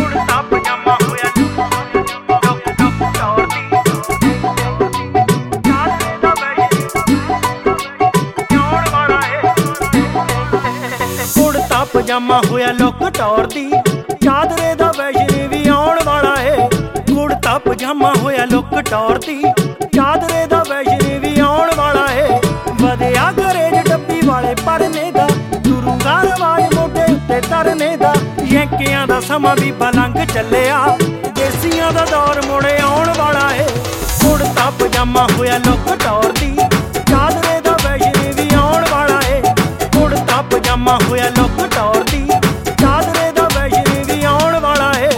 ਕੁੜਤਾ ਪਜਾਮਾ ਹੋਇਆ ਪਜਾਮਾ ਹੋਇਆ ਲੁੱਕ ਟੌਰ ਦੀ ਚਾਦਰੇ ਦਾ ਵੈਸ਼ਨੀ ਵੀ ਆਉਣ ਵਾਲਾ ਏ ਕੁੜਤਾ ਪਜਾਮਾ ਹੋਇਆ ਲੁੱਕ ਟੌਰ ਦੀ ਚਾਦਰੇ ਦਾ ਵੈਸ਼ਨੀ ਵੀ ਆਉਣ ਵਾਲਾ ਏ ਵਧਿਆ ਕਰੇਜ ਡੱਬੀ ਵਾਲੇ ਪਰਨੇ ਦਾ ਗੁਰੂਗਾ ਰਵਾਜ ਮੋਢੇ ਉੱਤੇ ਤਰਨੇ ਦਾ ਯੈਂਕਿਆਂ ਦਾ ਸਮਾਂ ਵੀ ਬਲੰਗ ਚੱਲਿਆ ਦੇਸੀਆਂ ਦਾ ਦੌਰ ਮੁੜੇ ਆਉਣ ਵਾਲਾ ਏ ਕੁੜਤਾ ਪਜਾਮਾ ਹੋਇਆ ਲੁੱਕ ਟੌਰ ਦੀ ਚਾਦਰੇ ਦਾ ਵੈਸ਼ਨੀ ਵੀ ਆਉਣ ਵਾਲਾ ਏ ਕੁੜਤਾ ਪਜਾਮਾ ਹੋਇਆ ਲੁੱਕ ਟੌਰ ਦੀ ਚਾਦਰੇ ਦਾ ਵੈਸ਼ਨੀ ਵੀ ਆਉਣ ਵਾਲਾ ਏ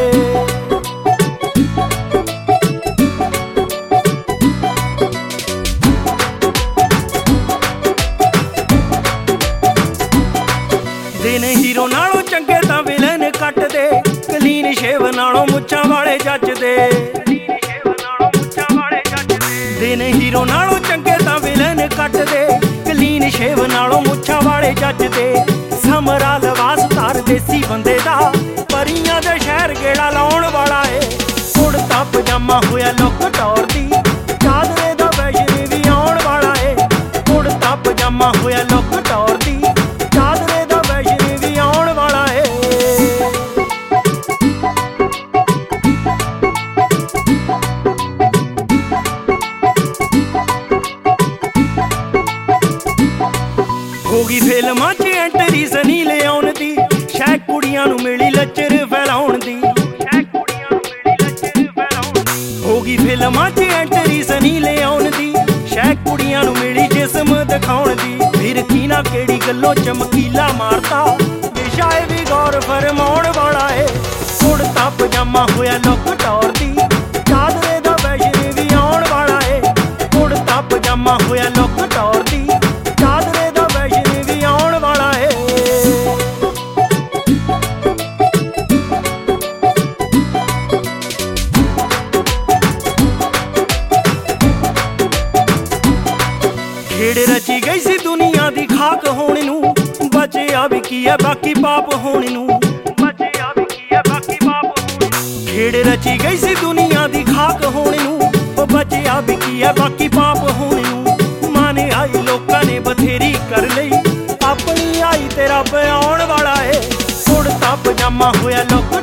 ਦਿਨ ਹੀਰੋ ਨਾਲੋਂ ਚੰਗੇ ਤਾਂ ਵਿਲਨ ਕੱਟਦੇ ਕਲੀਨ ਸ਼ੇਵ ਨਾਲੋਂ ਮੁੱਛਾਂ ਵਾਲੇ ਜੱਜਦੇ ਦਿਨ ਹੀਰੋ ਨਾਲੋਂ ਚੰਗੇ ਤਾਂ ਵਿਲਨ ਕੱਟਦੇ ਕਲੀਨ ਸ਼ੇਵ ਨਾਲੋਂ ਮੁੱਛਾਂ ਵਾਲੇ ਜੱਜਦੇ ਸਮਰਾ ਲਵਾਸ ਧਾਰ ਦੇਸੀ ਬੰਦੇ ਦਾ ਪਰੀਆਂ ਦੇ ਸ਼ਹਿਰ ਗੇੜਾ ਲਾਉਣ ਵਾਲਾ ਏ ਕੁੜਤਾ ਪਜਾਮਾ ਹੋਇਆ ਲੁੱਕ ਟੌਰ ਦੀ ਚਾਦਰੇ ਦਾ ਵੈਸ਼ਨੀ ਵੀ ਆਉਣ ਵਾਲਾ ਏ ਕੁੜਤਾ ਪਜਾਮਾ ਹੋਇਆ ਲੁੱਕ ਟੌਰ ਦੀ ਚਾਦਰੇ ਦਾ ਵੈਸ਼ਨੀ ਵੀ ਆਉਣ ਵਾਲਾ ਏ ਹੋ ਗਈ ਫਿਲਮਾਂ 'ਚ ਐਂਟਰੀ ਸਨੀ ਲਿਆਉਣ ਦੀ ਸ਼ਾਇਦ ਕੁੜੀਆਂ ਨੂੰ ਮਿਲੀ ਲੱਚਰ ਫੈਲਾਉਣ ਦੀ ਹੋ ਗਈ ਫਿਲਮਾਂ 'ਚ ਐਂਟਰੀ ਸਨੀ ਲਿਆਉਣ ਦੀ ਸ਼ਾਇਦ ਕੁੜੀਆਂ ਨੂੰ ਮਿਲੀ ਜਿਸਮ ਦਿਖਾਉਣ ਦੀ ਫਿਰ ਕੀ ਨਾ ਕਿਹੜੀ ਗੱਲੋਂ ਚਮਕੀਲਾ ਮਾਰਤਾ ਵਿਸ਼ਾ ਵੀ ਗੌਰ ਫਰਮਾਉਣ ਵਾਲਾ ਏ ਕੁੜਤਾ ਪਜਾਮਾ ਹੋਇਆ ਲੁੱਕ ਟੌਰ ਦੀ ਚਾਦਰੇ ਦਾ ਵੈਸ਼ਨੀ ਵੀ ਆਉਣ ਵਾਲਾ ਏ ਕੁੜਤਾ ਪਜਾਮਾ ਹੋਇਆ ਲੁੱਕ ਟੌਰ ਦੀ ਚਾਦਰੇ ਦਾ ਵੈਸ਼ਨੀ ਵੀ ਆਉਣ ਵਾਲਾ ਏ ਖੇਡ ਰਚੀ ਗਈ ਸੀ ਦੁਨੀਆ ਦੀ ਖਾਕ ਹੋਣ ਨੂੰ ਬਚਿਆ ਵੀ ਕੀ ਹੈ ਬਾਕੀ ਪਾਪ ਹੋਣ ਨੂੰ ਬਚਿਆ ਵੀ ਕੀ ਹੈ ਬਾਕੀ ਪਾਪ ਹੋਣ ਖੇਡ ਰਚੀ ਗਈ ਸੀ ਦੁਨੀਆ ਦੀ ਖਾਕ ਹੋਣ ਨੂੰ ਉਹ ਬਚਿਆ ਵੀ ਕੀ ਹੈ ਬਾਕੀ ਪਾਪ ਹੋਣ ਨੂੰ ਮਾਨੇ ਆਈ ਲੋਕਾਂ ਨੇ ਬਥੇਰੀ ਕਰ ਲਈ ਆਪਣੀ ਆਈ ਤੇ ਰੱਬ ਆਉਣ ਵਾਲਾ ਏ ਕੁੜਤਾ ਪਜਾਮਾ ਹੋਇਆ ਲੁੱਕ